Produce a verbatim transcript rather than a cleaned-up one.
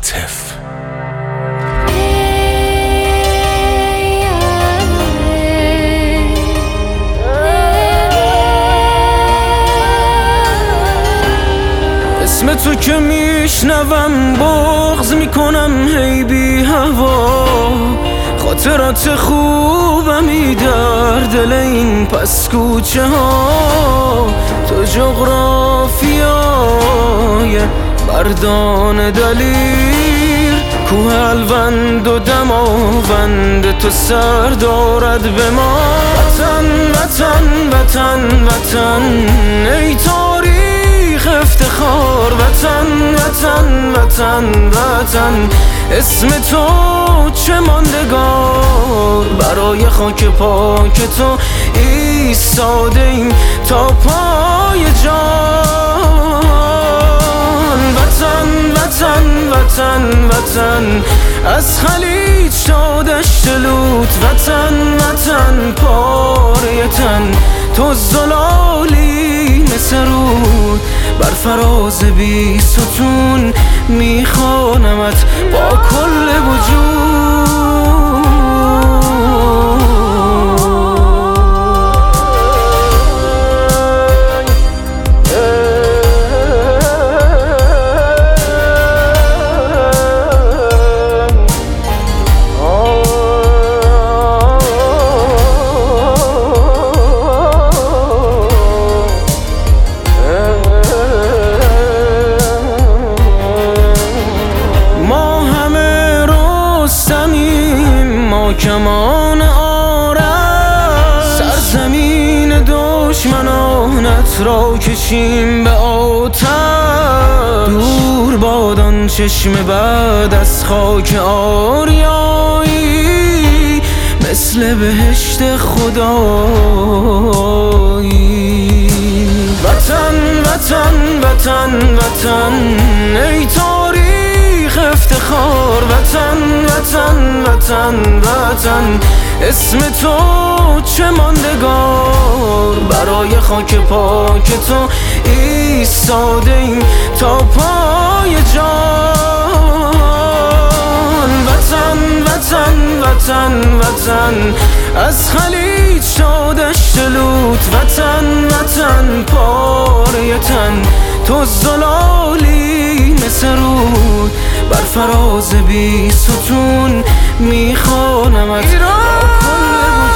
عاطف. اسم تو که میشنوم بغض میکنم هی بی هوا، خاطرات خوبمی در دل این پس کوچه ها. تو جغرافیای مردان دلیر، کوه الوند و دماوند تو سر دارد به ما. وطن وطن وطن وطن ای تاریخ افتخار، وطن وطن وطن وطن اسم تو چه ماندگار. برای خاک پاک تو ایستاده ایم تا پای جان. وطن وطن وطن وطن از خلیج تا دشت لوت، وطن وطن پاره تن تو زلالی مثل رود. بر فراز بی ستون میخوانمت با کل وجود. کمان آرش سرزمین دشمنانت را کشیم به آتش. دور بادان چشم بعد از خاک آریایی، مثل بهشت خدایی. وطن وطن وطن وطن ای تاریخ افتخار، وطن وطن وطن وطن اسم تو چه ماندگار. برای خاک پاک تو ایستاده ایم تا پای جان. وطن وطن وطن وطن از خلیج تا دشت لوت، وطن وطن پاره تن تو زلالی مثل رود. بر فراز بی ستون میخوانمت با کل